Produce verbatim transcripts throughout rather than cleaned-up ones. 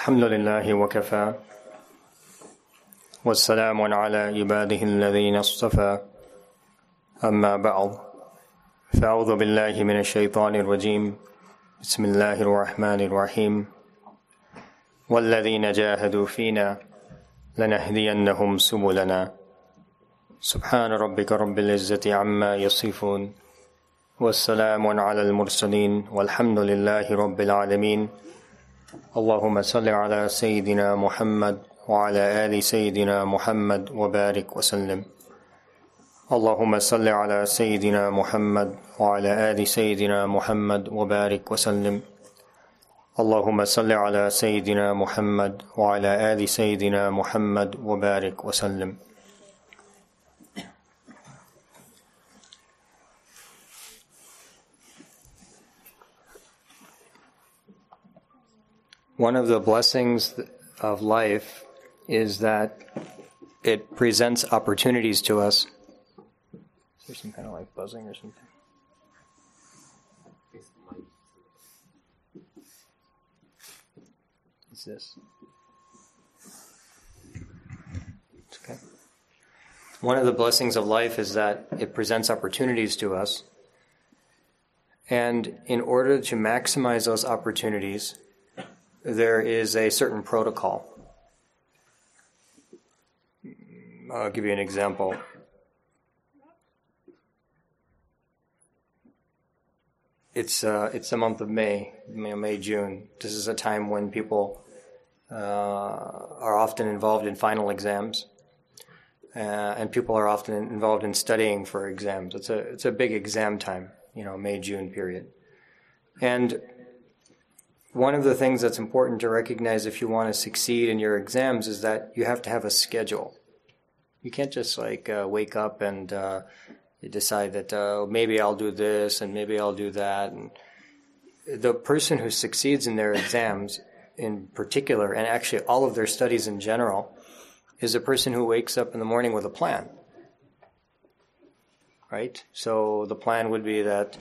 الحمد لله وكفى والسلام على عباده الذين اصطفى أما بعد فأعوذ بالله من الشيطان الرجيم بسم الله الرحمن الرحيم والذين جاهدوا فينا لنهدينهم سبلنا سبحان ربك رب العزة عما يصفون والسلام على المرسلين والحمد لله رب العالمين اللهم صل على سيدنا محمد وعلى آل سيدنا محمد وبارك وسلم اللهم صل على سيدنا محمد وعلى آل سيدنا محمد وبارك وسلم اللهم صل على سيدنا محمد وعلى آل سيدنا محمد وبارك وسلم. One of the blessings of life is that it presents opportunities to us. Is there some kind of like buzzing or something? What's this? It's okay. One of the blessings of life is that it presents opportunities to us. And in order to maximize those opportunities, there is a certain protocol. I'll give you an example. It's uh, it's the month of May, May, June. This is a time when people uh, are often involved in final exams, uh, and people are often involved in studying for exams. It's a it's a big exam time, you know, May, June period, and one of the things that's important to recognize if you want to succeed in your exams is that you have to have a schedule. You can't just like uh, wake up and uh, you decide that uh, maybe I'll do this and maybe I'll do that. And the person who succeeds in their exams in particular, and actually all of their studies in general, is a person who wakes up in the morning with a plan. Right? So the plan would be that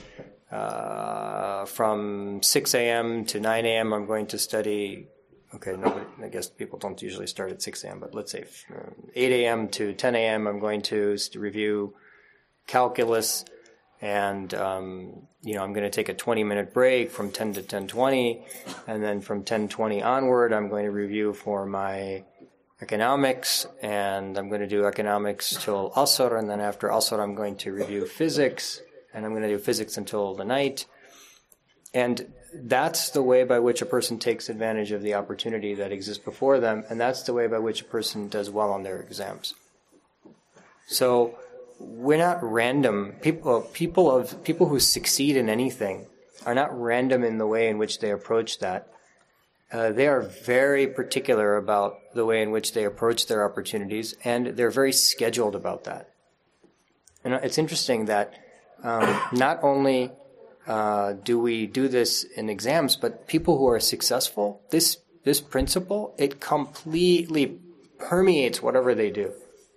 Uh, from six a.m. to nine a.m. I'm going to study, okay, nobody, I guess people don't usually start at six a.m., but let's say from eight a.m. to ten a.m. I'm going to review calculus, and, um, you know, I'm going to take a twenty-minute break from ten to ten twenty, and then from ten twenty onward, I'm going to review for my economics, and I'm going to do economics till Asr, and then after Asr, I'm going to review physics, and I'm going to do physics until the night. And that's the way by which a person takes advantage of the opportunity that exists before them, and that's the way by which a person does well on their exams. So we're not random. People, people of people who succeed in anything are not random in the way in which they approach that. Uh, they are very particular about the way in which they approach their opportunities, and they're very scheduled about that. And it's interesting that Um, not only uh, do we do this in exams, but people who are successful, this this principle, it completely permeates whatever they do.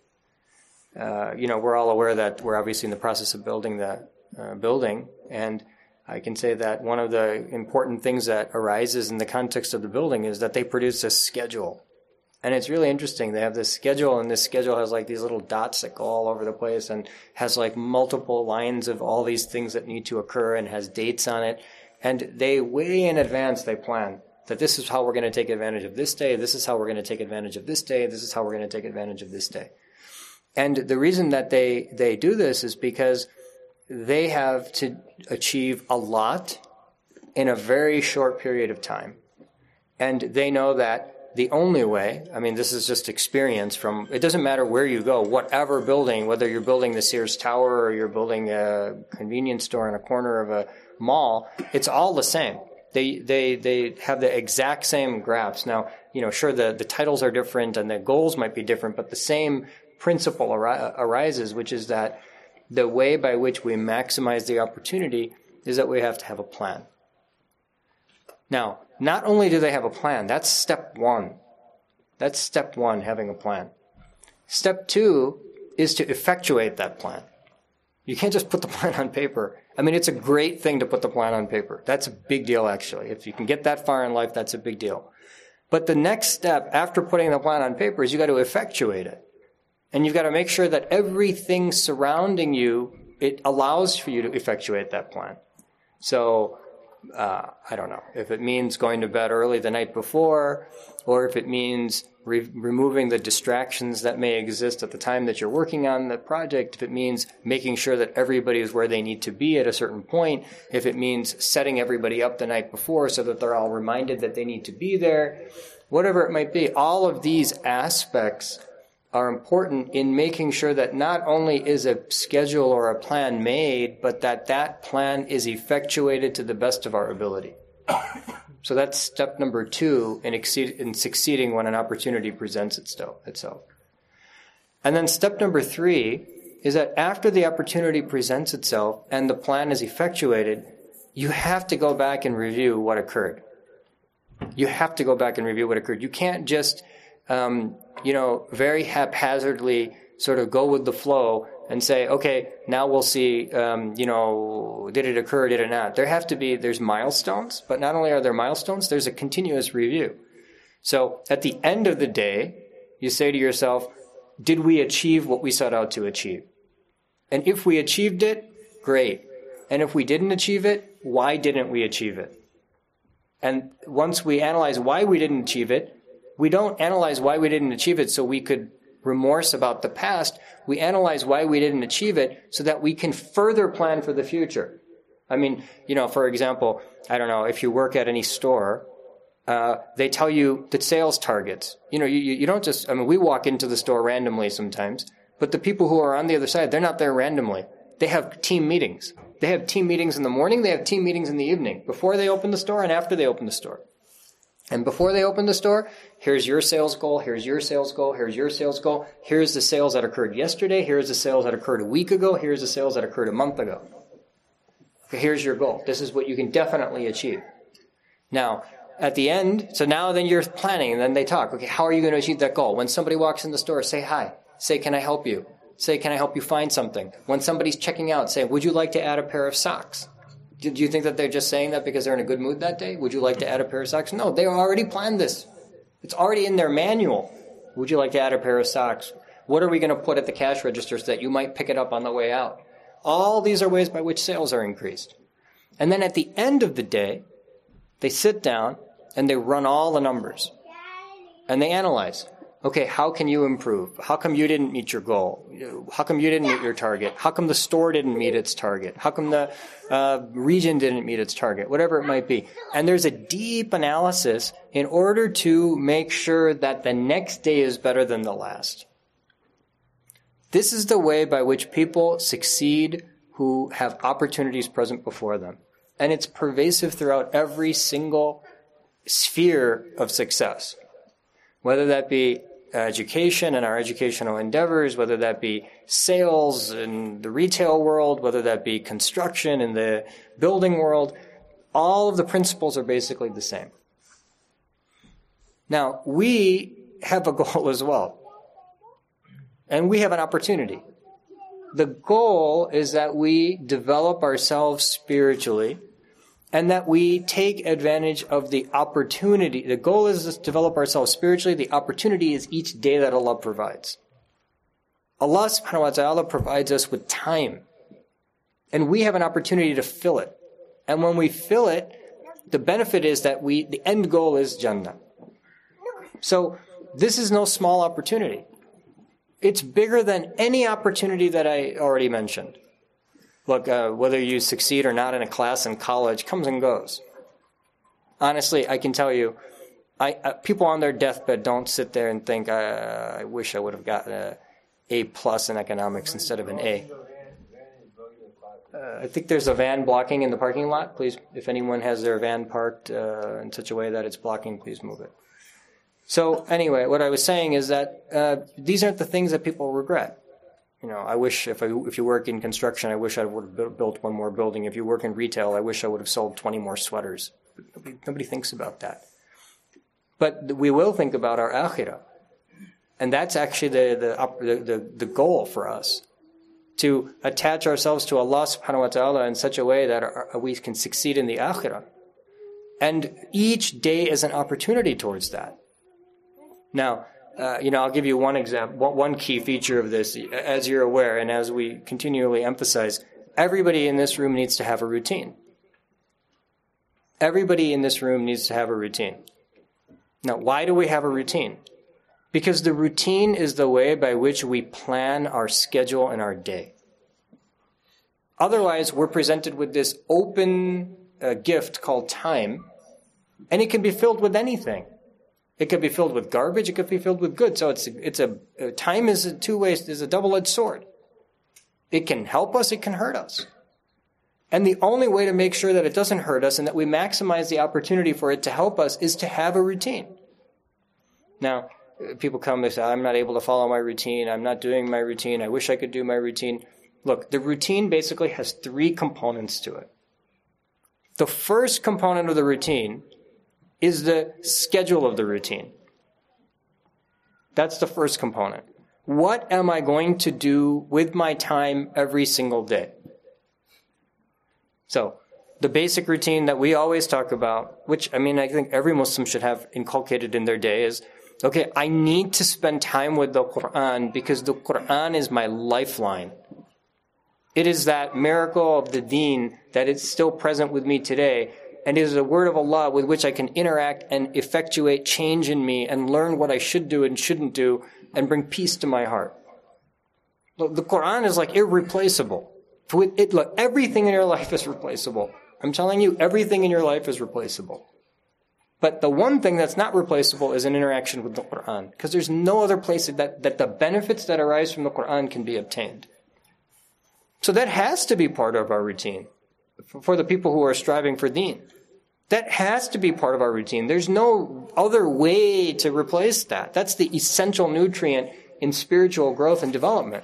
Uh, you know, we're all aware that we're obviously in the process of building the uh, building, and I can say that one of the important things that arises in the context of the building is that they produce a schedule. And it's really interesting. They have this schedule, and this schedule has like these little dots that go all over the place and has like multiple lines of all these things that need to occur and has dates on it. And they, way in advance, they plan that this is how we're going to take advantage of this day, this is how we're going to take advantage of this day, this is how we're going to take advantage of this day. And the reason that they, they do this is because they have to achieve a lot in a very short period of time. And they know that the only way, I mean, this is just experience from, it doesn't matter where you go, whatever building, whether you're building the Sears Tower or you're building a convenience store in a corner of a mall, it's all the same. They, they, they have the exact same graphs. Now, you know, sure, the, the titles are different and the goals might be different, but the same principle ari- arises, which is that the way by which we maximize the opportunity is that we have to have a plan. Now, not only do they have a plan, that's step one. That's step one, having a plan. Step two is to effectuate that plan. You can't just put the plan on paper. I mean, it's a great thing to put the plan on paper. That's a big deal, actually. If you can get that far in life, that's a big deal. But the next step after putting the plan on paper is you got to effectuate it. And you've got to make sure that everything surrounding you, it allows for you to effectuate that plan. So, uh, I don't know, if it means going to bed early the night before, or if it means re- removing the distractions that may exist at the time that you're working on the project, if it means making sure that everybody is where they need to be at a certain point, if it means setting everybody up the night before so that they're all reminded that they need to be there, whatever it might be, all of these aspects are important in making sure that not only is a schedule or a plan made, but that that plan is effectuated to the best of our ability. So that's step number two in, exceed, in succeeding when an opportunity presents itself. And then step number three is that after the opportunity presents itself and the plan is effectuated, you have to go back and review what occurred. You have to go back and review what occurred. You can't just Um, you know, very haphazardly sort of go with the flow and say, okay, now we'll see, um, you know, did it occur, did it not? There have to be, there's milestones, but not only are there milestones, there's a continuous review. So at the end of the day, you say to yourself, did we achieve what we set out to achieve? And if we achieved it, great. And if we didn't achieve it, why didn't we achieve it? And once we analyze why we didn't achieve it, we don't analyze why we didn't achieve it so we could remorse about the past. We analyze why we didn't achieve it so that we can further plan for the future. I mean, you know, for example, I don't know, if you work at any store, uh, they tell you the sales targets. You know, you, you don't just, I mean, we walk into the store randomly sometimes, but the people who are on the other side, they're not there randomly. They have team meetings. They have team meetings in the morning, they have team meetings in the evening, before they open the store and after they open the store. And before they open the store, here's your sales goal, here's your sales goal, here's your sales goal, here's the sales that occurred yesterday, here's the sales that occurred a week ago, here's the sales that occurred a month ago. Here's your goal. This is what you can definitely achieve. Now, at the end, so now then you're planning, and then they talk. Okay, how are you going to achieve that goal? When somebody walks in the store, say hi. Say, can I help you? Say, can I help you find something? When somebody's checking out, say, would you like to add a pair of socks? Do you think that they're just saying that because they're in a good mood that day? Would you like to add a pair of socks? No, they already planned this. It's already in their manual. Would you like to add a pair of socks? What are we going to put at the cash register so that you might pick it up on the way out? All these are ways by which sales are increased. And then at the end of the day, they sit down and they run all the numbers. And they analyze. Okay, how can you improve? How come you didn't meet your goal? How come you didn't meet your target? How come the store didn't meet its target? How come the uh, region didn't meet its target? Whatever it might be. And there's a deep analysis in order to make sure that the next day is better than the last. This is the way by which people succeed who have opportunities present before them. And it's pervasive throughout every single sphere of success. Whether that be education and our educational endeavors, whether that be sales in the retail world, whether that be construction in the building world, all of the principles are basically the same. Now, we have a goal as well. And we have an opportunity. The goal is that we develop ourselves spiritually and that we take advantage of the opportunity. The goal is to develop ourselves spiritually. The opportunity is each day that Allah provides. Allah subhanahu wa ta'ala provides us with time. And we have an opportunity to fill it. And when we fill it, the benefit is that we, the end goal is Jannah. So this is no small opportunity. It's bigger than any opportunity that I already mentioned. Look, uh, whether you succeed or not in a class in college comes and goes. Honestly, I can tell you, I, uh, people on their deathbed don't sit there and think, uh, I wish I would have gotten a A plus in economics instead of an A. Uh, I think there's a van blocking in the parking lot. Please, if anyone has their van parked uh, in such a way that it's blocking, please move it. So anyway, what I was saying is that uh, these aren't the things that people regret. You know, I wish if I, if you work in construction, I wish I would have built one more building. If you work in retail, I wish I would have sold twenty more sweaters. Nobody, nobody thinks about that. But we will think about our akhirah. And that's actually the, the, the, the goal for us. To attach ourselves to Allah subhanahu wa ta'ala in such a way that our, we can succeed in the akhirah. And each day is an opportunity towards that. Now, uh, you know, I'll give you one example, one key feature of this. As you're aware, and as we continually emphasize, everybody in this room needs to have a routine. Everybody in this room needs to have a routine. Now, why do we have a routine? Because the routine is the way by which we plan our schedule and our day. Otherwise, we're presented with this open uh, gift called time, and it can be filled with anything. It could be filled with garbage. It could be filled with good. So it's it's a uh, time is a two-way, is a double-edged sword. It can help us. It can hurt us. And the only way to make sure that it doesn't hurt us and that we maximize the opportunity for it to help us is to have a routine. Now, people come and say, I'm not able to follow my routine. I'm not doing my routine. I wish I could do my routine. Look, the routine basically has three components to it. The first component of the routine is the schedule of the routine. That's the first component. What am I going to do with my time every single day? So, the basic routine that we always talk about, which, I mean, I think every Muslim should have inculcated in their day is, okay, I need to spend time with the Quran because the Quran is my lifeline. It is that miracle of the deen that is still present with me today, and it is a word of Allah with which I can interact and effectuate change in me and learn what I should do and shouldn't do and bring peace to my heart. Look, the Quran is like irreplaceable. With it, look, everything in your life is replaceable. I'm telling you, everything in your life is replaceable. But the one thing that's not replaceable is an interaction with the Quran, because there's no other place that, that the benefits that arise from the Quran can be obtained. So that has to be part of our routine for, for the people who are striving for deen. That has to be part of our routine. There's no other way to replace that. That's the essential nutrient in spiritual growth and development.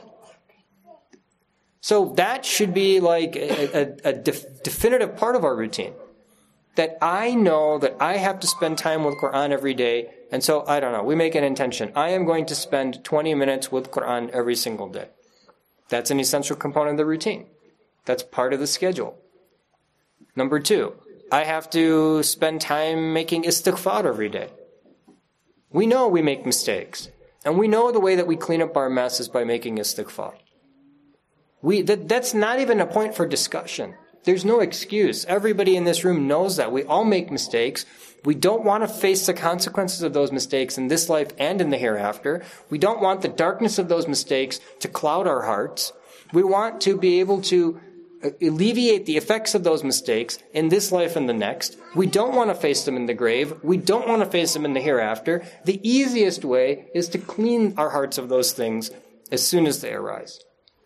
So that should be like a, a, a def, definitive part of our routine. That I know that I have to spend time with Quran every day. And so, I don't know, we make an intention. I am going to spend twenty minutes with Quran every single day. That's an essential component of the routine. That's part of the schedule. Number two, I have to spend time making istighfar every day. We know we make mistakes. And we know the way that we clean up our mess is by making istighfar. We, that, that's not even a point for discussion. There's no excuse. Everybody in this room knows that. We all make mistakes. We don't want to face the consequences of those mistakes in this life and in the hereafter. We don't want the darkness of those mistakes to cloud our hearts. We want to be able to alleviate the effects of those mistakes in this life and the next. We don't want to face them in the grave. We don't want to face them in the hereafter. The easiest way is to clean our hearts of those things as soon as they arise.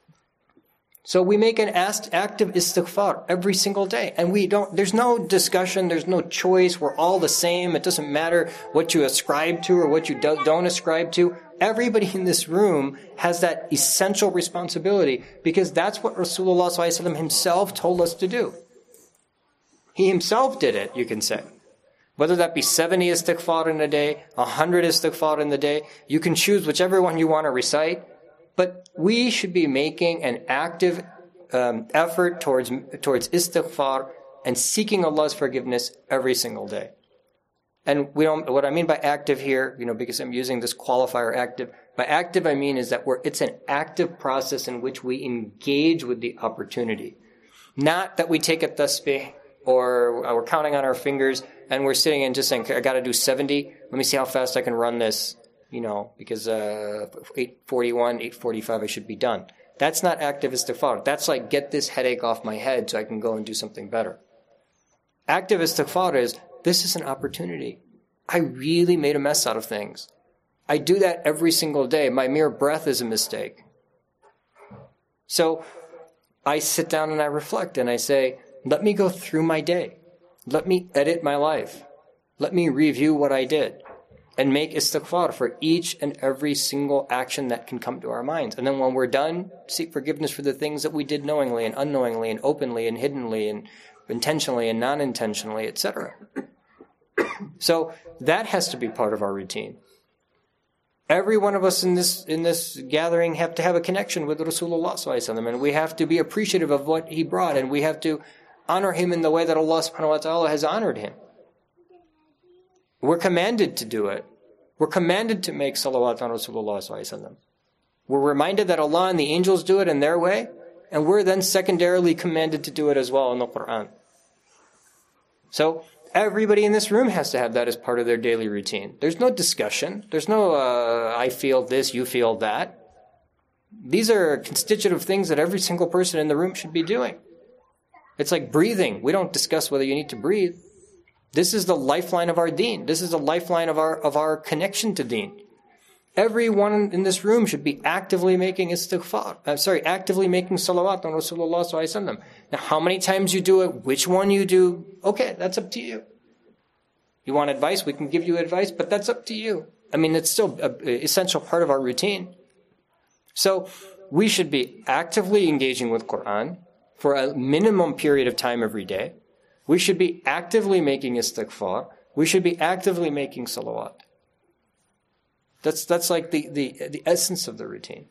So we make an active istighfar every single day. And we don't, there's no discussion, there's no choice. We're all the same. It doesn't matter what you ascribe to or what you do, don't ascribe to. Everybody in this room has that essential responsibility because that's what Rasulullah sallallahu alaihi wasallam himself told us to do. He himself did it, you can say. Whether that be seventy istighfar in a day, one hundred istighfar in the day, you can choose whichever one you want to recite. But we should be making an active um, effort towards towards istighfar and seeking Allah's forgiveness every single day. And we don't. What I mean by active here, you know, because I'm using this qualifier active. By active, I mean is that we're it's an active process in which we engage with the opportunity, not that we take a tasbih or we're counting on our fingers and we're sitting and just saying, okay, I got to do seventy. Let me see how fast I can run this. You know, because uh, eight forty-one, eight forty-five, I should be done. That's not active istighfar. That's like, get this headache off my head so I can go and do something better. Active istighfar is, this is an opportunity. I really made a mess out of things. I do that every single day. My mere breath is a mistake. So I sit down and I reflect and I say, let me go through my day. Let me edit my life. Let me review what I did. And make istighfar for each and every single action that can come to our minds. And then when we're done, seek forgiveness for the things that we did knowingly and unknowingly and openly and hiddenly and intentionally and non-intentionally, et cetera. So that has to be part of our routine. Every one of us in this in this gathering have to have a connection with Rasulullah sallallahu alaihi wasallam, and we have to be appreciative of what he brought, and we have to honor him in the way that Allah subhanahu wa ta'ala has honored him. We're commanded to do it. We're commanded to make salawat on Rasulullah sallallahu alaihi wasallam. We're reminded that Allah and the angels do it in their way, and we're then secondarily commanded to do it as well in the Quran. So everybody in this room has to have that as part of their daily routine. There's no discussion. There's no, uh, I feel this, you feel that. These are constitutive things that every single person in the room should be doing. It's like breathing. We don't discuss whether you need to breathe. This is the lifeline of our deen. This is the lifeline of our of our connection to deen. Everyone in this room should be actively making istighfar. I'm sorry, actively making salawat on Rasulullah sallallahu alaihi wasallam. Now, how many times you do it, which one you do, okay, that's up to you. You want advice, we can give you advice, but that's up to you. I mean, it's still an essential part of our routine. So, we should be actively engaging with Quran for a minimum period of time every day. We should be actively making istighfar. We should be actively making salawat. That's that's like the, the, the essence of the routine.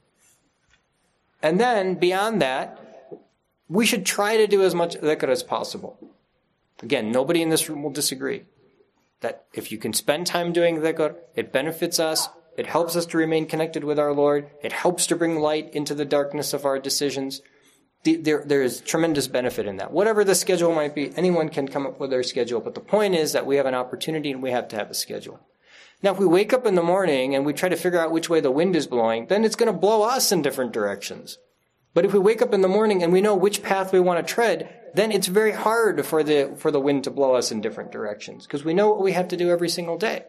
And then, beyond that, we should try to do as much dhikr as possible. Again, nobody in this room will disagree. That if you can spend time doing dhikr, it benefits us, it helps us to remain connected with our Lord, it helps to bring light into the darkness of our decisions. There, there is tremendous benefit in that. Whatever the schedule might be, anyone can come up with their schedule, but the point is that we have an opportunity and we have to have a schedule. Now, if we wake up in the morning and we try to figure out which way the wind is blowing, then it's going to blow us in different directions. But if we wake up in the morning and we know which path we want to tread, then it's very hard for the for the wind to blow us in different directions, because we know what we have to do every single day.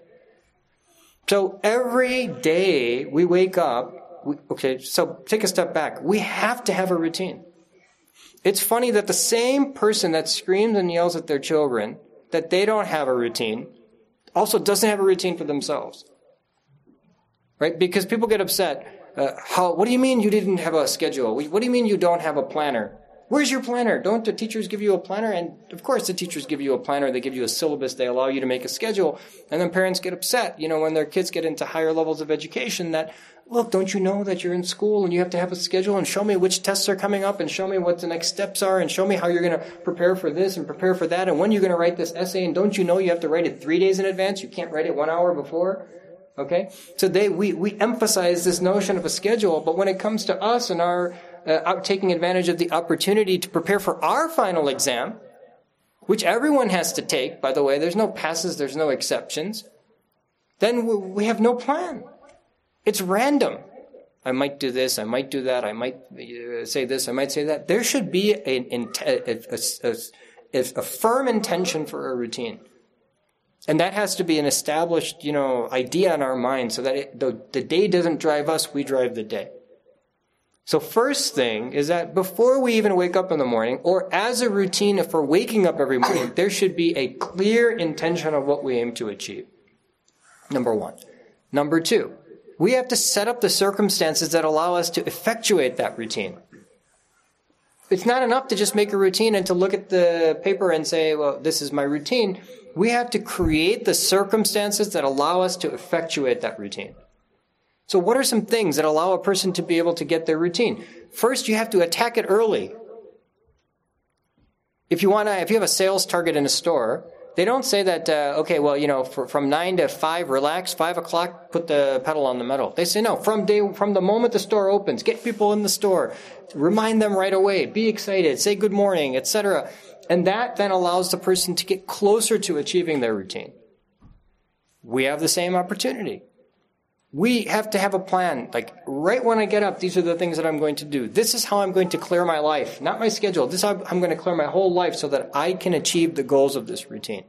So every day we wake up, we, okay, so take a step back. We have to have a routine. It's funny that the same person that screams and yells at their children that they don't have a routine also doesn't have a routine for themselves. Right? Because people get upset. Uh, how? What do you mean you didn't have a schedule? What do you mean you don't have a planner? Where's your planner? Don't the teachers give you a planner? And of course the teachers give you a planner. They give you a syllabus. They allow you to make a schedule. And then parents get upset, you know, when their kids get into higher levels of education that, look, don't you know that you're in school and you have to have a schedule, and show me which tests are coming up, and show me what the next steps are, and show me how you're going to prepare for this and prepare for that, and when you're going to write this essay, and don't you know you have to write it three days in advance? You can't write it one hour before. Okay? So they, we, we emphasize this notion of a schedule, but when it comes to us and our uh, taking advantage of the opportunity to prepare for our final exam, which everyone has to take, by the way, there's no passes, there's no exceptions, then we have no plan. It's random. I might do this, I might do that, I might uh, say this, I might say that. There should be a, a, a, a, a firm intention for a routine. And that has to be an established, you know, idea in our mind, so that it, the, the day doesn't drive us, we drive the day. So first thing is that before we even wake up in the morning, or as a routine for waking up every morning, there should be a clear intention of what we aim to achieve. Number one. Number two, we have to set up the circumstances that allow us to effectuate that routine. It's not enough to just make a routine and to look at the paper and say, well, this is my routine. We have to create the circumstances that allow us to effectuate that routine. So what are some things that allow a person to be able to get their routine? First, you have to attack it early. If you want to, if you have a sales target in a store, they don't say that, uh, okay, well, you know, for, from nine to five, relax, five o'clock, put the pedal on the metal. They say, no, from day, from the moment the store opens, get people in the store, remind them right away, be excited, say good morning, et cetera. And that then allows the person to get closer to achieving their routine. We have the same opportunity. We have to have a plan. Like, right when I get up, these are the things that I'm going to do. This is how I'm going to clear my life, not my schedule. This is how I'm going to clear my whole life so that I can achieve the goals of this routine.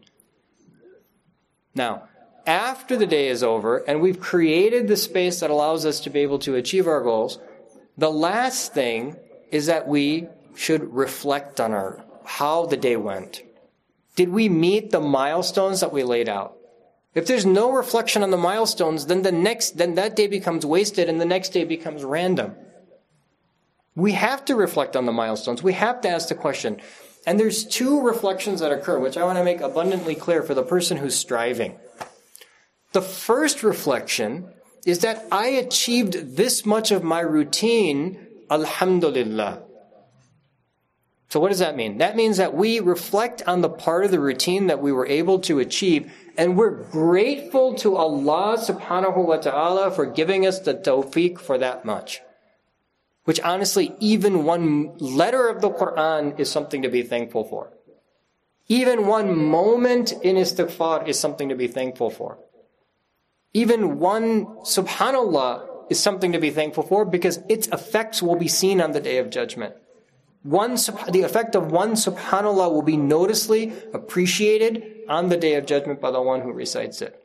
Now, after the day is over and we've created the space that allows us to be able to achieve our goals, the last thing is that we should reflect on our how the day went. Did we meet the milestones that we laid out? If there's no reflection on the milestones, then the next, then that day becomes wasted and the next day becomes random. We have to reflect on the milestones. We have to ask the question. And there's two reflections that occur, which I want to make abundantly clear for the person who's striving. The first reflection is that I achieved this much of my routine, alhamdulillah. So what does that mean? That means that we reflect on the part of the routine that we were able to achieve, and we're grateful to Allah subhanahu wa ta'ala for giving us the tawfiq for that much. Which honestly, even one letter of the Quran is something to be thankful for. Even one moment in istighfar is something to be thankful for. Even one subhanallah is something to be thankful for, because its effects will be seen on the Day of Judgment. One, the effect of one subhanallah will be noticeably appreciated on the Day of Judgment by the one who recites it.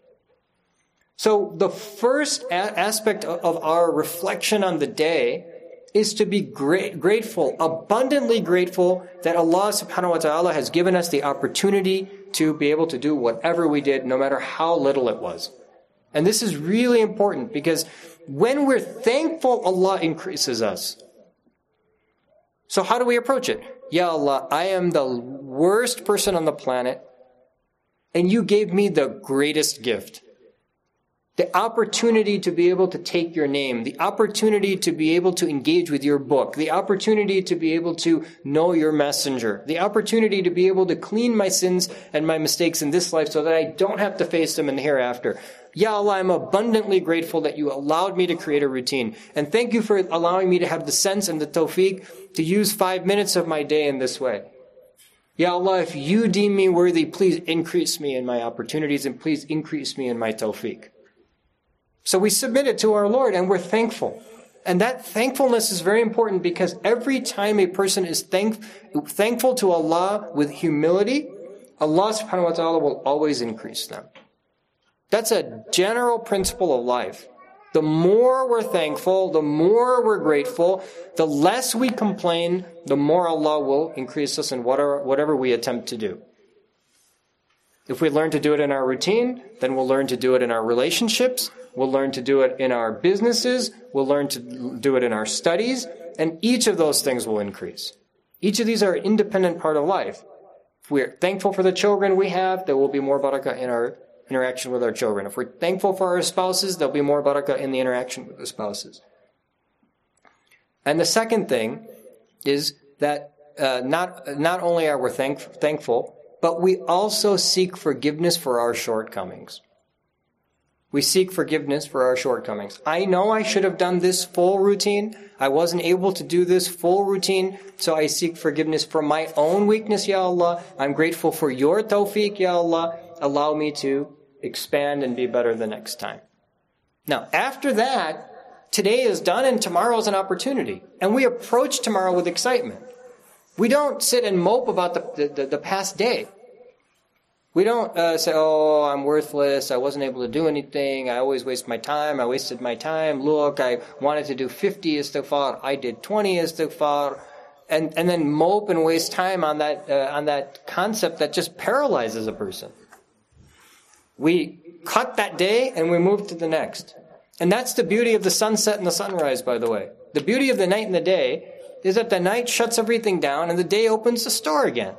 So the first a- aspect of our reflection on the day is to be great, grateful, abundantly grateful that Allah subhanahu wa ta'ala has given us the opportunity to be able to do whatever we did, no matter how little it was. And this is really important, because when we're thankful, Allah increases us. So how do we approach it? Ya Allah, I am the worst person on the planet, and you gave me the greatest gift. The opportunity to be able to take your name, the opportunity to be able to engage with your book, the opportunity to be able to know your messenger, the opportunity to be able to clean my sins and my mistakes in this life so that I don't have to face them in the hereafter. Ya Allah, I'm abundantly grateful that you allowed me to create a routine. And thank you for allowing me to have the sense and the tawfiq to use five minutes of my day in this way. Ya Allah, if you deem me worthy, please increase me in my opportunities and please increase me in my tawfiq. So we submit it to our Lord and we're thankful. And that thankfulness is very important, because every time a person is thank, thankful to Allah with humility, Allah subhanahu wa ta'ala will always increase them. That's a general principle of life. The more we're thankful, the more we're grateful, the less we complain, the more Allah will increase us in whatever, whatever we attempt to do. If we learn to do it in our routine, then we'll learn to do it in our relationships. We'll learn to do it in our businesses. We'll learn to do it in our studies. And each of those things will increase. Each of these are an independent part of life. If we're thankful for the children we have, there will be more barakah in our interaction with our children. If we're thankful for our spouses, there'll be more barakah in the interaction with the spouses. And the second thing is that uh, not not only are we thank, thankful, but we also seek forgiveness for our shortcomings. We seek forgiveness for our shortcomings. I know I should have done this full routine. I wasn't able to do this full routine, so I seek forgiveness for my own weakness, Ya Allah. I'm grateful for your tawfiq, Ya Allah. Allow me to expand and be better the next time. Now, after that, today is done and tomorrow is an opportunity. And we approach tomorrow with excitement. We don't sit and mope about the, the, the past day. We don't uh, say, oh, I'm worthless, I wasn't able to do anything, I always waste my time, I wasted my time, look, I wanted to do fifty istighfar, I did twenty istighfar, and, and then mope and waste time on that, uh, on that concept that just paralyzes a person. We cut that day and we move to the next. And that's the beauty of the sunset and the sunrise, by the way. The beauty of the night and the day is that the night shuts everything down and the day opens the store again.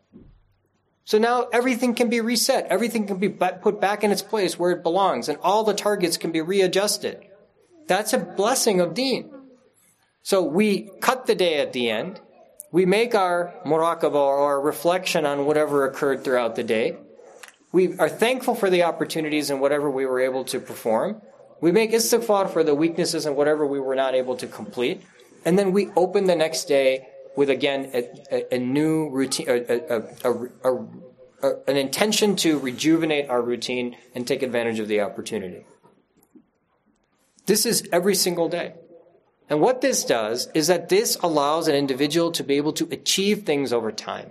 So now everything can be reset. Everything can be put back in its place where it belongs, and all the targets can be readjusted. That's a blessing of deen. So we cut the day at the end. We make our muraqabah, or our reflection on whatever occurred throughout the day. We are thankful for the opportunities and whatever we were able to perform. We make istighfar for the weaknesses and whatever we were not able to complete. And then we open the next day with, again, a, a, a new routine, a, a, a, a, an intention to rejuvenate our routine and take advantage of the opportunity. This is every single day. And what this does is that this allows an individual to be able to achieve things over time.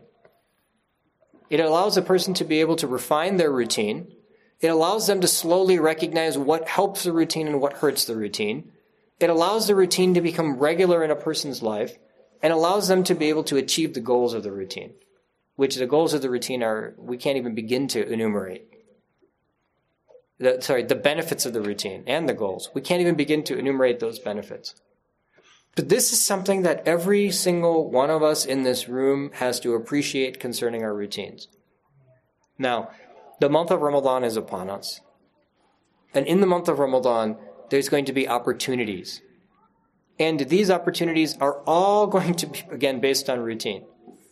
It allows a person to be able to refine their routine. It allows them to slowly recognize what helps the routine and what hurts the routine. It allows the routine to become regular in a person's life, and allows them to be able to achieve the goals of the routine, which the goals of the routine are, we can't even begin to enumerate. The, sorry, the benefits of the routine and the goals. We can't even begin to enumerate those benefits. But this is something that every single one of us in this room has to appreciate concerning our routines. Now, the month of Ramadan is upon us. And in the month of Ramadan, there's going to be opportunities. And these opportunities are all going to be, again, based on routine.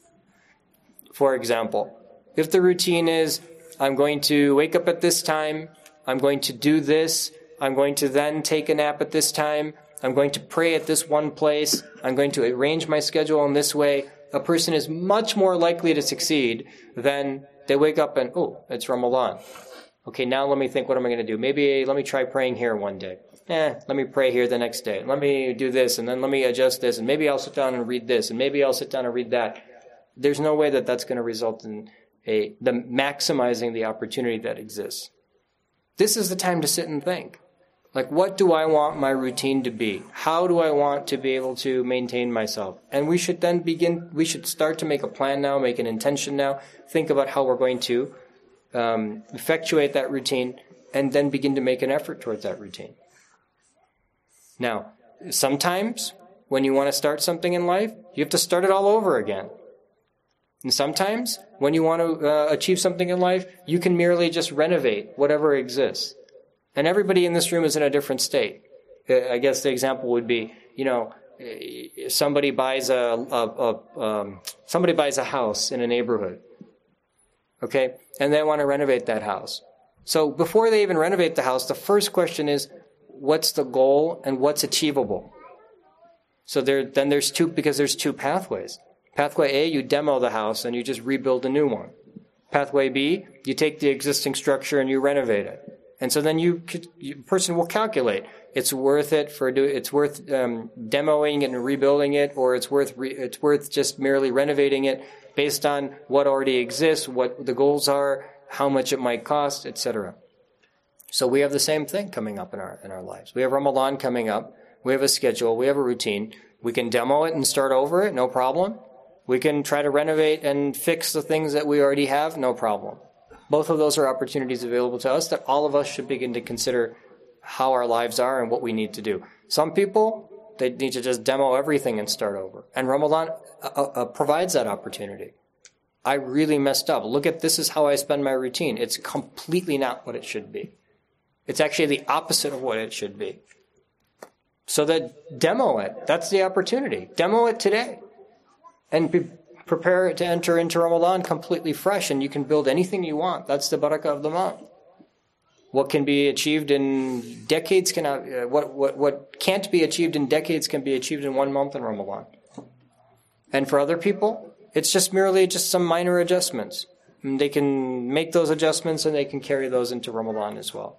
for example. If the routine is, I'm going to wake up at this time, I'm going to do this, I'm going to then take a nap at this time, I'm going to pray at this one place, I'm going to arrange my schedule in this way, a person is much more likely to succeed than they wake up and, oh, it's Ramadan. Okay, now let me think, what am I going to do? Maybe let me try praying here one day. Eh, let me pray here the next day. Let me do this, and then let me adjust this, and maybe I'll sit down and read this, and maybe I'll sit down and read that. There's no way that that's going to result in a the maximizing the opportunity that exists. This is the time to sit and think. Like, what do I want my routine to be? How do I want to be able to maintain myself? And we should then begin, we should start to make a plan now, make an intention now, think about how we're going to um, effectuate that routine, and then begin to make an effort towards that routine. Now, sometimes when you want to start something in life, you have to start it all over again. And sometimes when you want to uh, achieve something in life, you can merely just renovate whatever exists. And everybody in this room is in a different state. I guess the example would be, you know, somebody buys a, a, a um, somebody buys a house in a neighborhood, okay, and they want to renovate that house. So before they even renovate the house, the first question is, what's the goal and what's achievable? So there, then there's two, because there's two pathways. Pathway A, you demo the house and you just rebuild a new one. Pathway B, you take the existing structure and you renovate it. And so then you, you person will calculate it's worth it for do it's worth um, demoing it and rebuilding it, or it's worth re, it's worth just merely renovating it based on what already exists, what the goals are, how much it might cost, et cetera. So we have the same thing coming up in our in our lives. We have Ramadan coming up. We have a schedule. We have a routine. We can demo it and start over it, no problem. We can try to renovate and fix the things that we already have, no problem. Both of those are opportunities available to us that all of us should begin to consider how our lives are and what we need to do. Some people, they need to just demo everything and start over. And Ramadan uh, uh, provides that opportunity. I really messed up. Look at, this is how I spend my routine. It's completely not what it should be. It's actually the opposite of what it should be. So that demo it. That's the opportunity. Demo it today. And be prepare to enter into Ramadan completely fresh, and you can build anything you want. That's the barakah of the month. What can be achieved in decades cannot. Uh, what what what can't be achieved in decades can be achieved in one month in Ramadan. And for other people, it's just merely just some minor adjustments. And they can make those adjustments, and they can carry those into Ramadan as well.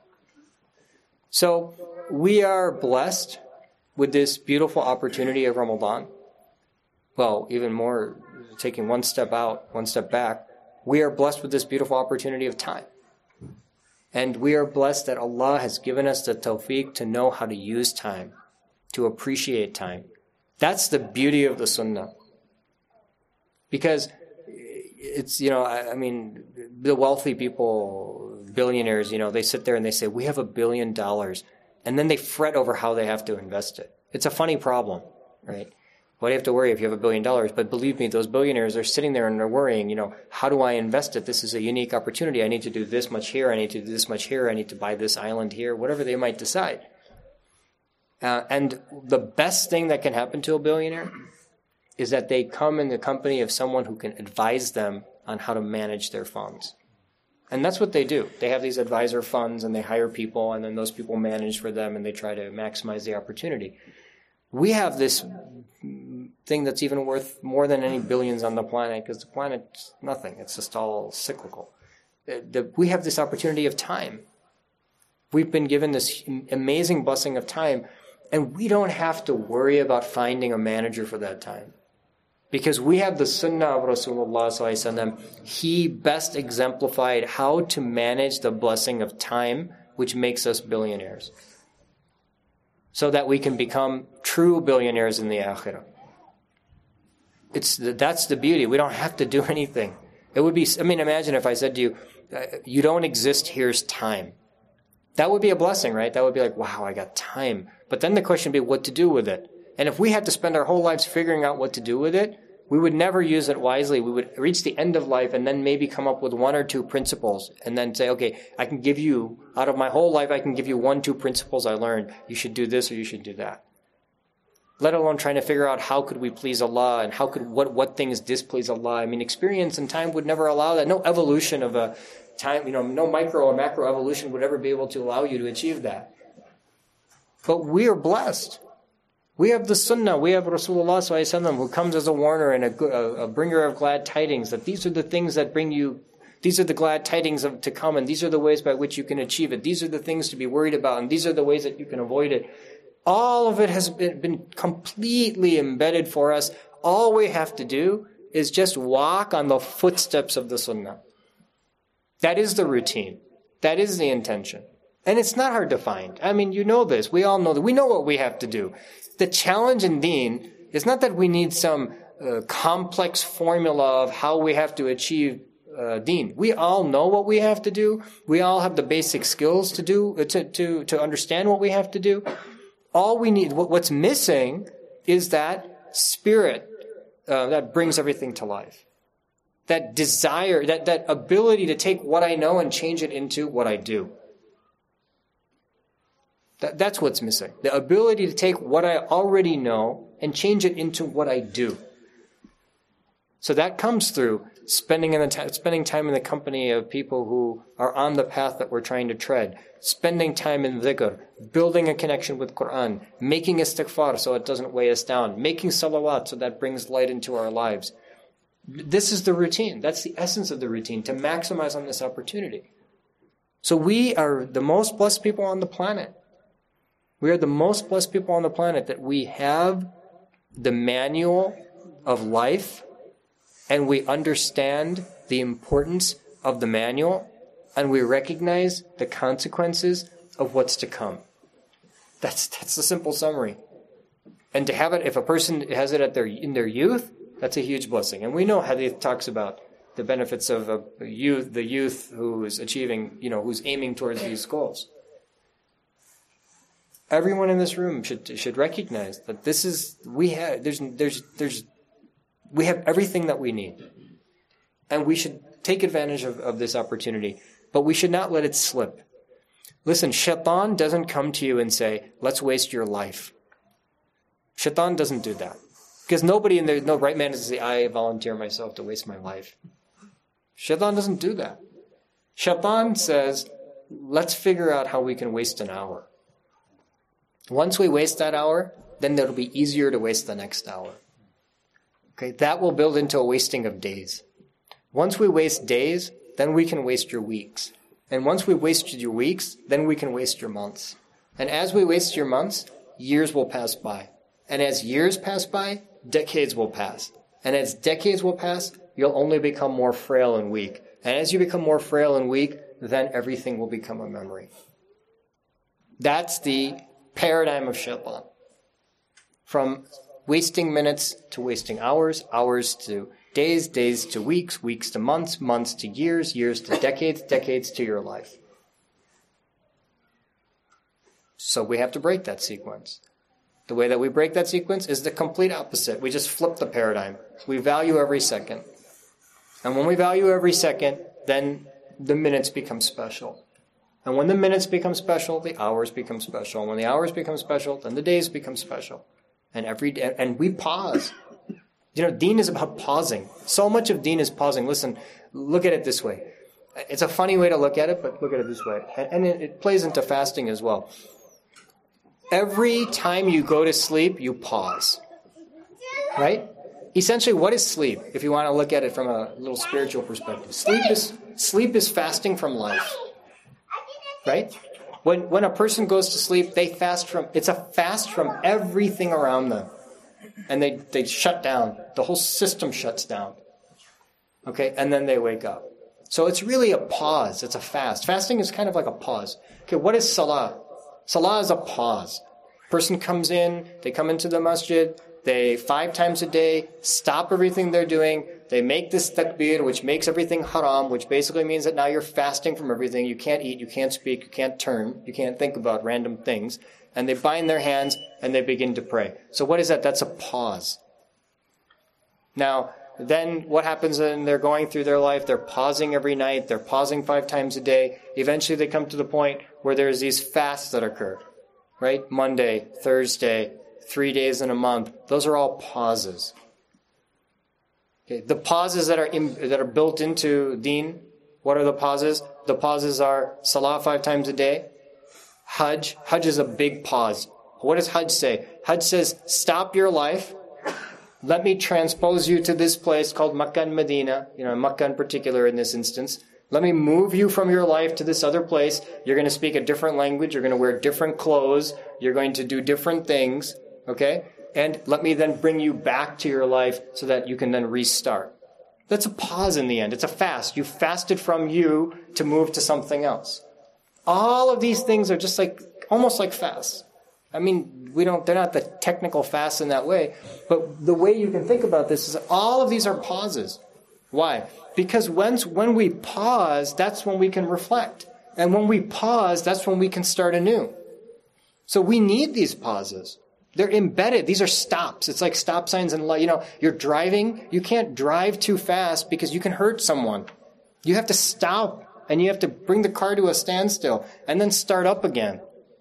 So we are blessed with this beautiful opportunity of Ramadan. Well, even more, taking one step out, one step back, we are blessed with this beautiful opportunity of time. And we are blessed that Allah has given us the tawfiq to know how to use time, to appreciate time. That's the beauty of the sunnah. Because it's, you know, I, I mean, the wealthy people, billionaires, you know, they sit there and they say, we have a billion dollars. And then they fret over how they have to invest it. It's a funny problem, right? Why do you have to worry if you have a billion dollars? But believe me, those billionaires are sitting there and they're worrying, you know, how do I invest it? This is a unique opportunity. I need to do this much here. I need to do this much here. I need to buy this island here, whatever they might decide. Uh, and the best thing that can happen to a billionaire is that they come in the company of someone who can advise them on how to manage their funds. And that's what they do. They have these advisor funds and they hire people, and then those people manage for them and they try to maximize the opportunity. We have this thing that's even worth more than any billions on the planet, because the planet's nothing. It's just all cyclical. We have this opportunity of time. We've been given this amazing blessing of time, and we don't have to worry about finding a manager for that time. Because we have the sunnah of Rasulullah sallallahu alaihi wasallam. He best exemplified how to manage the blessing of time, which makes us billionaires, so that we can become true billionaires in the akhirah. It's the, that's the beauty. We don't have to do anything. It would be, I mean, imagine if I said to you, uh, you don't exist, here's time. That would be a blessing, right? That would be like, wow, I got time. But then the question would be what to do with it. And if we had to spend our whole lives figuring out what to do with it, we would never use it wisely. We would reach the end of life and then maybe come up with one or two principles and then say, okay, I can give you, out of my whole life, I can give you one, two principles I learned. You should do this or you should do that. let alone trying to figure out how could we please Allah and how could what what things displease Allah. I mean, experience and time would never allow that. No evolution of a time, you know, no micro or macro evolution would ever be able to allow you to achieve that. But we are blessed. We have the Sunnah, we have Rasulullah sallallahu alaihi wasallam, who comes as a warner and a, a, a bringer of glad tidings, that these are the things that bring you, these are the glad tidings of, to come, and these are the ways by which you can achieve it. These are the things to be worried about, and these are the ways that you can avoid it. All of it has been, been completely embedded for us. All we have to do is just walk on the footsteps of the Sunnah. That is the routine. That is the intention. And it's not hard to find. I mean, you know this. We all know that. We know what we have to do. The challenge in Deen is not that we need some uh, complex formula of how we have to achieve uh, Deen. We all know what we have to do. We all have the basic skills to do uh, to to to understand what we have to do. All we need, what, what's missing, is that spirit uh, that brings everything to life. That desire, that that ability to take what I know and change it into what I do. That, that's what's missing. The ability to take what I already know and change it into what I do. So that comes through spending in the t- spending time in the company of people who are on the path that we're trying to tread, spending time in dhikr, building a connection with Quran, making istighfar so it doesn't weigh us down, making salawat so that brings light into our lives. This is the routine. That's the essence of the routine, to maximize on this opportunity. So we are the most blessed people on the planet. We are the most blessed people on the planet that we have the manual of life, and we understand the importance of the manual, and we recognize the consequences of what's to come. That's that's the simple summary. And to have it, if a person has it at their in their youth, that's a huge blessing. And we know Hadith talks about the benefits of a youth, the youth who is achieving, you know, who's aiming towards these goals. Everyone in this room should should recognize that this is we have there's there's there's we have everything that we need, and we should take advantage of, of this opportunity. But we should not let it slip. Listen, Shaitan doesn't come to you and say, "Let's waste your life." Shaitan doesn't do that, because nobody in there, no right man is to say, "I volunteer myself to waste my life." Shaitan doesn't do that. Shaitan says, "Let's figure out how we can waste an hour." Once we waste that hour, then it'll be easier to waste the next hour. Okay, that will build into a wasting of days. Once we waste days, then we can waste your weeks. And once we waste your weeks, then we can waste your months. And as we waste your months, years will pass by. And as years pass by, decades will pass. And as decades will pass, you'll only become more frail and weak. And as you become more frail and weak, then everything will become a memory. That's the paradigm of Shaitan. From wasting minutes to wasting hours, hours to days, days to weeks, weeks to months, months to years, years to decades, decades to your life. So we have to break that sequence. The way that we break that sequence is the complete opposite. We just flip the paradigm. We value every second. And when we value every second, then the minutes become special. And when the minutes become special, the hours become special. And when the hours become special, then the days become special. And every day, and we pause. You know, Deen is about pausing. So much of Deen is pausing. Listen, look at it this way. It's a funny way to look at it, but look at it this way. And it, it plays into fasting as well. Every time you go to sleep, you pause. Right? Essentially, what is sleep? If you want to look at it from a little spiritual perspective. Sleep is sleep is fasting from life. Right? When when a person goes to sleep, they fast from, it's a fast from everything around them. And they, they shut down. The whole system shuts down. Okay? And then they wake up. So it's really a pause. It's a fast. Fasting is kind of like a pause. Okay, what is salah? Salah is a pause. Person comes in, they come into the masjid, they five times a day stop everything they're doing. They make this takbir, which makes everything haram, which basically means that now you're fasting from everything. You can't eat, you can't speak, you can't turn, you can't think about random things. And they bind their hands and they begin to pray. So what is that? That's a pause. Now, then what happens when they're going through their life? They're pausing every night. They're pausing five times a day. Eventually they come to the point where there's these fasts that occur. Right? Monday, Thursday, three days in a month, those are all pauses. Okay, the pauses that are in, that are built into Deen, what are the pauses? The pauses are Salah five times a day, Hajj. Hajj is a big pause. What does Hajj say? Hajj says, stop your life. Let me transpose you to this place called Makkah and Medina, you know, Makkah in particular in this instance. Let me move you from your life to this other place. You're going to speak a different language. You're going to wear different clothes. You're going to do different things. Okay? And let me then bring you back to your life so that you can then restart. That's a pause in the end. It's a fast. You fasted from you to move to something else. All of these things are just like, almost like fasts. I mean, we don't, they're not the technical fasts in that way, but the way you can think about this is all of these are pauses. Why? Because once, when we pause, that's when we can reflect. And when we pause, that's when we can start anew. So we need these pauses. They're embedded. These are stops. It's like stop signs in light. You know, you're driving. You can't drive too fast because you can hurt someone. You have to stop and you have to bring the car to a standstill and then start up again.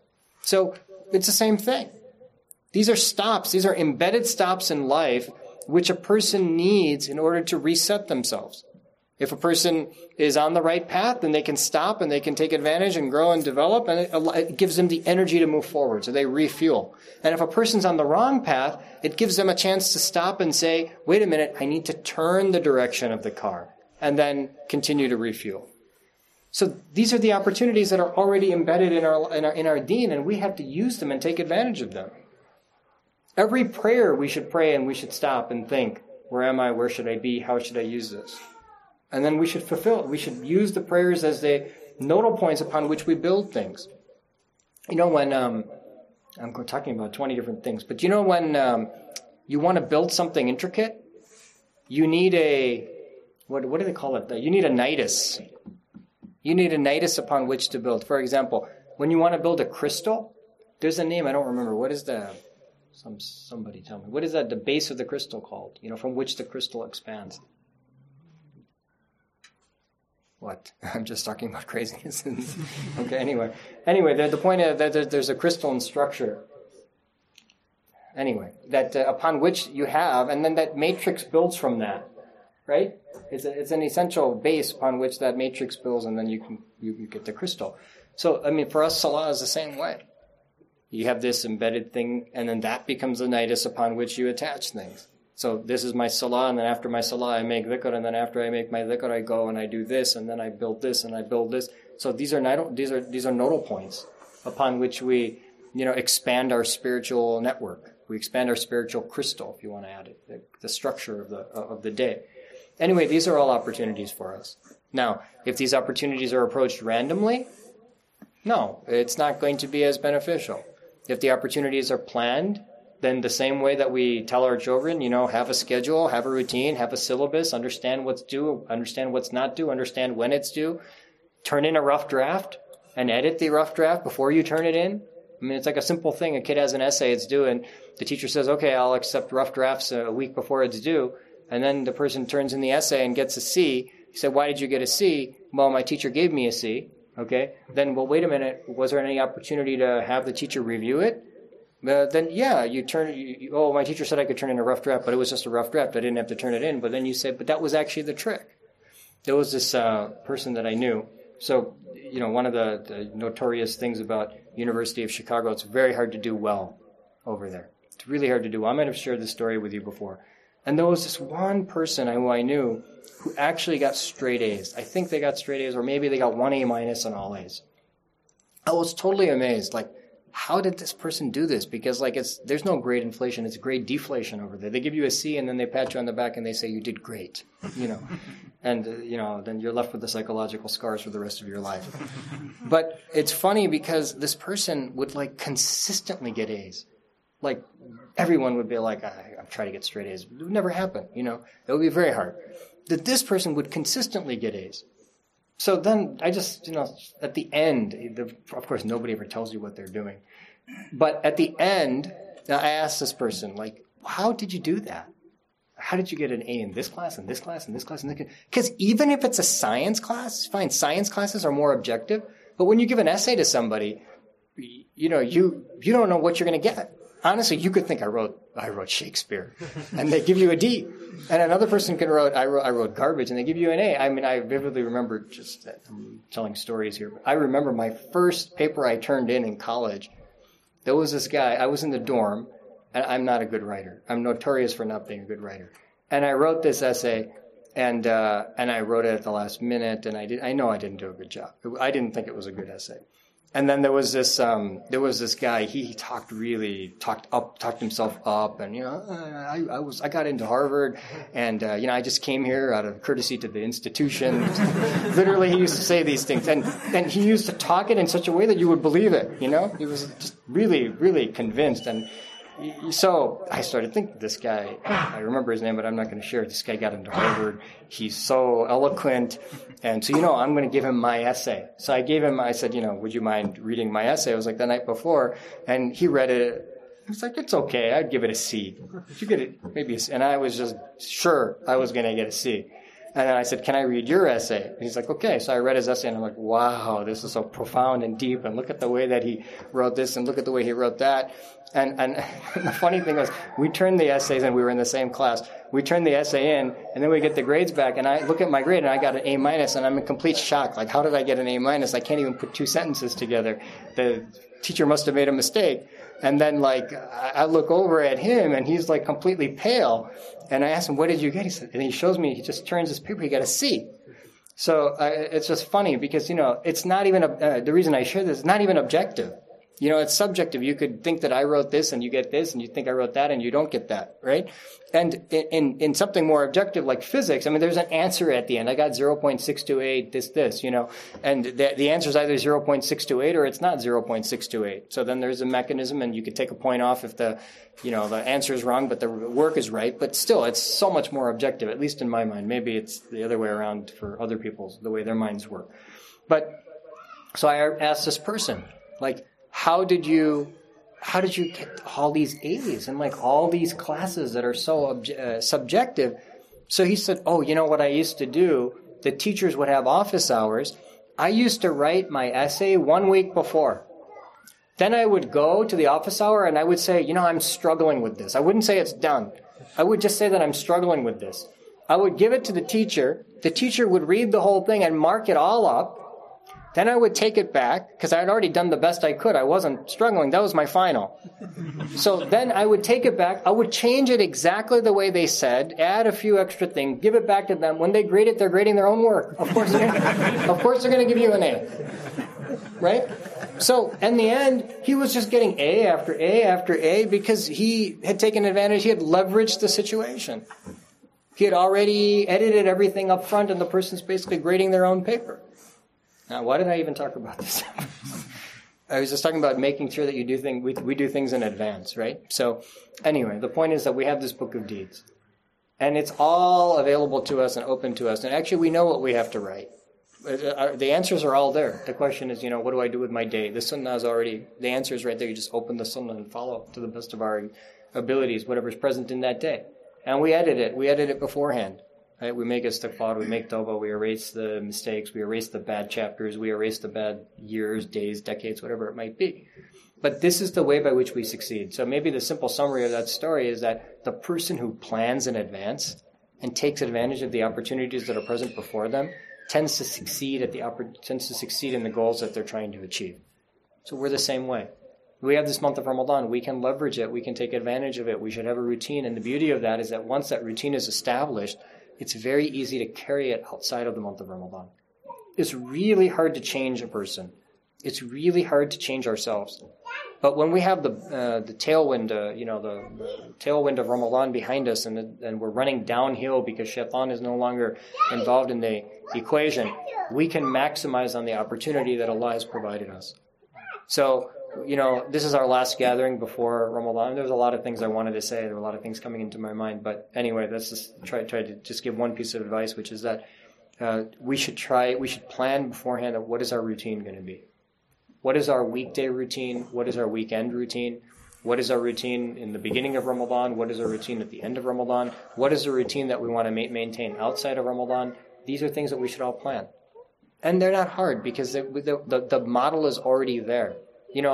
So it's the same thing. These are stops. These are embedded stops in life which a person needs in order to reset themselves. If a person is on the right path, then they can stop and they can take advantage and grow and develop, and it, it gives them the energy to move forward, so they refuel. And if a person's on the wrong path, it gives them a chance to stop and say, wait a minute, I need to turn the direction of the car, and then continue to refuel. So these are the opportunities that are already embedded in our, in our, in our deen, and we have to use them and take advantage of them. Every prayer we should pray and we should stop and think, where am I, where should I be, how should I use this? And then we should fulfill it. We should use the prayers as the nodal points upon which we build things. You know, when, um, I'm talking about twenty different things, but you know when um, you want to build something intricate, you need a, what, what do they call it? You need a nidus. You need a nidus upon which to build. For example, when you want to build a crystal, there's a name, I don't remember. What is the, some somebody tell me. What is that, the base of the crystal called? You know, from which the crystal expands. What? I'm just talking about craziness. Okay, anyway. Anyway, the, the point is that there's a crystalline structure. Anyway, that uh, upon which you have, and then that matrix builds from that, right? It's, a, it's an essential base upon which that matrix builds, and then you can you, you get the crystal. So, I mean, for us, Salah is the same way. You have this embedded thing, and then that becomes the nidus upon which you attach things. So this is my salah, and then after my salah I make dhikr, and then after I make my dhikr I go and I do this, and then I build this, and I build this. So these are nodal, these are these are nodal points upon which we, you know, expand our spiritual network. We expand our spiritual crystal, if you want to add it, the, the structure of the of the day. Anyway, these are all opportunities for us. Now, if these opportunities are approached randomly, no, it's not going to be as beneficial. If the opportunities are planned, then the same way that we tell our children, you know, have a schedule, have a routine, have a syllabus, understand what's due, understand what's not due, understand when it's due, turn in a rough draft and edit the rough draft before you turn it in. I mean, it's like a simple thing. A kid has an essay, it's due, and the teacher says, okay, I'll accept rough drafts a week before it's due. And then the person turns in the essay and gets a C. You say, why did you get a C? Well, my teacher gave me a C. Okay. Then, well, wait a minute. Was there any opportunity to have the teacher review it? Uh, then, yeah, you turn, you, you, oh, my teacher said I could turn in a rough draft, but it was just a rough draft. I didn't have to turn it in. But then you say, but that was actually the trick. There was this uh, person that I knew. So, you know, one of the, the notorious things about University of Chicago, it's very hard to do well over there. It's really hard to do well. I might have shared this story with you before. And there was this one person who I knew who actually got straight A's. I think they got straight A's, or maybe they got one A minus and all A's. I was totally amazed. Like, how did this person do this? Because, like, it's there's no grade inflation. It's grade deflation over there. They give you a C, and then they pat you on the back, and they say you did great, you know. And, uh, you know, then you're left with the psychological scars for the rest of your life. But it's funny because this person would, like, consistently get A's. Like, everyone would be like, I, I'm trying to get straight A's. It would never happen, you know. It would be very hard. That this person would consistently get A's. So then I just, you know, at the end, the, of course, nobody ever tells you what they're doing. But at the end, I asked this person, like, how did you do that? How did you get an A in this class, and this class, and this class, and this class? Because even if it's a science class, fine, science classes are more objective. But when you give an essay to somebody, you know, you, you don't know what you're going to get. honestly, you could think I wrote I wrote Shakespeare, and they give you a D. And another person can wrote I wrote I wrote garbage, and they give you an A. I mean, I vividly remember just I'm telling stories here. But I remember my first paper I turned in in college. There was this guy. I was in the dorm, and I'm not a good writer. I'm notorious for not being a good writer. And I wrote this essay, and uh, and I wrote it at the last minute, and I did. I know I didn't do a good job. I didn't think it was a good essay. And then there was this, um, there was this guy. He, he talked really, talked up, talked himself up, and you know, I, I was, I got into Harvard, and uh, you know, I just came here out of courtesy to the institution. Literally, he used to say these things, and and he used to talk it in such a way that you would believe it. You know, he was just really, really convinced. And so I started thinking, this guy, I remember his name, but I'm not going to share it. This guy got into Harvard. He's so eloquent. And so, you know, I'm going to give him my essay. So I gave him, I said, you know, would you mind reading my essay? It was like the night before. And he read it. He was like, it's okay. I'd give it a C. You get it, maybe a C. And I was just sure I was going to get a C. And then I said, can I read your essay? And he's like, okay. So I read his essay, and I'm like, wow, this is so profound and deep. And look at the way that he wrote this, and look at the way he wrote that. And, and the funny thing was, we turned the essays, and we were in the same class. We turned the essay in, and then we get the grades back, and I look at my grade, and I got an A minus, and I'm in complete shock. Like, how did I get an A minus? I can't even put two sentences together. The teacher must have made a mistake. And then, like, I look over at him, and he's, like, completely pale. And I asked him, what did you get? He said, and he shows me, he just turns his paper, he got a C. So uh, it's just funny because, you know, it's not even, a, uh, the reason I share this is not even objective. You know, it's subjective. You could think that I wrote this and you get this, and you think I wrote that and you don't get that, right? And in, in, in something more objective like physics, I mean, there's an answer at the end. I got zero point six two eight, this, this, you know, and the, the answer is either zero point six two eight or it's not zero point six two eight. So then there's a mechanism, and you could take a point off if the, you know, the answer is wrong, but the work is right. But still, it's so much more objective, at least in my mind. Maybe it's the other way around for other people's, the way their minds work. But so I asked this person, like, How did you, how did you get all these A's and like all these classes that are so obje- uh, subjective? So he said, oh, you know what I used to do? The teachers would have office hours. I used to write my essay one week before. Then I would go to the office hour and I would say, you know, I'm struggling with this. I wouldn't say it's done. I would just say that I'm struggling with this. I would give it to the teacher. The teacher would read the whole thing and mark it all up. Then I would take it back, because I had already done the best I could. I wasn't struggling. That was my final. So then I would take it back. I would change it exactly the way they said, add a few extra things, give it back to them. When they grade it, they're grading their own work. Of course they're gonna, of course they're going to give you an A. Right? So in the end, he was just getting A after A after A because he had taken advantage. He had leveraged the situation. He had already edited everything up front, and the person's basically grading their own paper. Now, why did I even talk about this? I was just talking about making sure that you do things, we, we do things in advance, right? So anyway, the point is that we have this book of deeds. And it's all available to us and open to us. And actually, we know what we have to write. The answers are all there. The question is, you know, what do I do with my day? The sunnah is already, the answer is right there. You just open the sunnah and follow to the best of our abilities, whatever's present in that day. And we edit it. We edit it beforehand. Right? We make istighfar, we make tawbah, we erase the mistakes, we erase the bad chapters, we erase the bad years, days, decades, whatever it might be. But this is the way by which we succeed. So maybe the simple summary of that story is that the person who plans in advance and takes advantage of the opportunities that are present before them tends to succeed at the tends to succeed in the goals that they're trying to achieve. So we're the same way. We have this month of Ramadan. We can leverage it. We can take advantage of it. We should have a routine. And the beauty of that is that once that routine is established, it's very easy to carry it outside of the month of Ramadan. It's really hard to change a person. It's really hard to change ourselves. But when we have the uh, the tailwind, uh, you know, the, the tailwind of Ramadan behind us, and and we're running downhill because Shaitan is no longer involved in the equation, we can maximize on the opportunity that Allah has provided us. So, you know, this is our last gathering before Ramadan. There's a lot of things I wanted to say. There were a lot of things coming into my mind. But anyway, let's just try, try to just give one piece of advice, which is that uh, we should try, we should plan beforehand of what is our routine going to be. What is our weekday routine? What is our weekend routine? What is our routine in the beginning of Ramadan? What is our routine at the end of Ramadan? What is the routine that we want to ma- maintain outside of Ramadan? These are things that we should all plan. And they're not hard because the, the, the, the model is already there. You know, the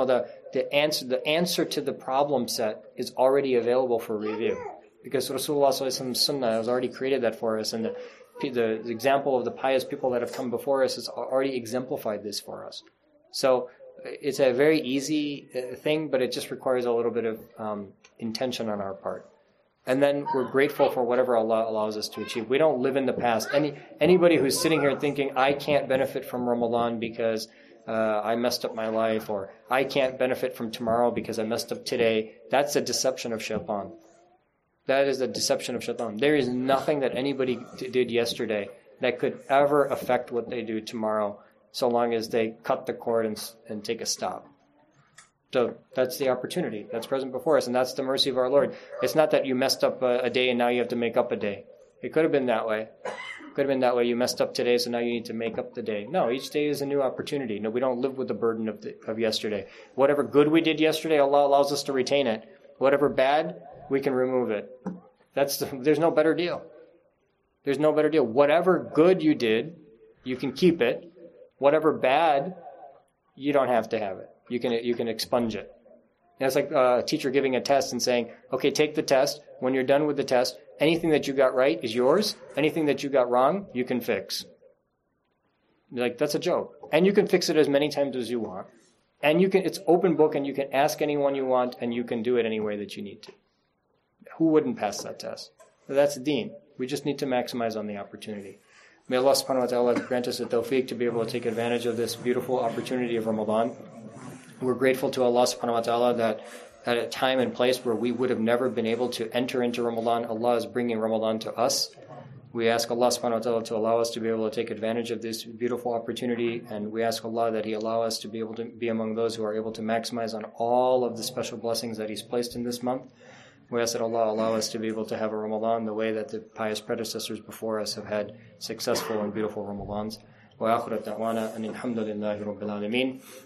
the answer, the answer to the problem set is already available for review. Because Rasulullah sallallahu alaihi wasallam's sunnah has already created that for us, and the, the, the example of the pious people that have come before us has already exemplified this for us. So it's a very easy thing, but it just requires a little bit of um, intention on our part. And then we're grateful for whatever Allah allows us to achieve. We don't live in the past. Any Anybody who's sitting here thinking, I can't benefit from Ramadan because uh, I messed up my life, or I can't benefit from tomorrow because I messed up today, that's a deception of shaitan. That is a deception of shaitan. There is nothing that anybody t- did yesterday that could ever affect what they do tomorrow, so long as they cut the cord and, and take a stop. So that's the opportunity that's present before us, and that's the mercy of our Lord. It's not that you messed up a, a day and now you have to make up a day. It could have been that way. It could have been that way. You messed up today, so now you need to make up the day. No, each day is a new opportunity. No, we don't live with the burden of, the, of yesterday. Whatever good we did yesterday, Allah allows us to retain it. Whatever bad, we can remove it. That's the, there's no better deal. There's no better deal. Whatever good you did, you can keep it. Whatever bad, you don't have to have it. You can you can expunge it. And it's like a teacher giving a test and saying, okay, take the test. When you're done with the test, anything that you got right is yours. Anything that you got wrong, you can fix. You're like, that's a joke. And you can fix it as many times as you want. And you can it's open book, and you can ask anyone you want, and you can do it any way that you need to. Who wouldn't pass that test? That's deen. We just need to maximize on the opportunity. May Allah subhanahu wa ta'ala grant us the tawfiq to be able to take advantage of this beautiful opportunity of Ramadan. We're grateful to Allah subhanahu wa ta'ala that at a time and place where we would have never been able to enter into Ramadan, Allah is bringing Ramadan to us. We ask Allah subhanahu wa ta'ala to allow us to be able to take advantage of this beautiful opportunity, and we ask Allah that He allow us to be able to be among those who are able to maximize on all of the special blessings that He's placed in this month. We ask that Allah allow us to be able to have a Ramadan the way that the pious predecessors before us have had successful and beautiful Ramadans. وآخر دعوانا أن الحمد لله رب العالمين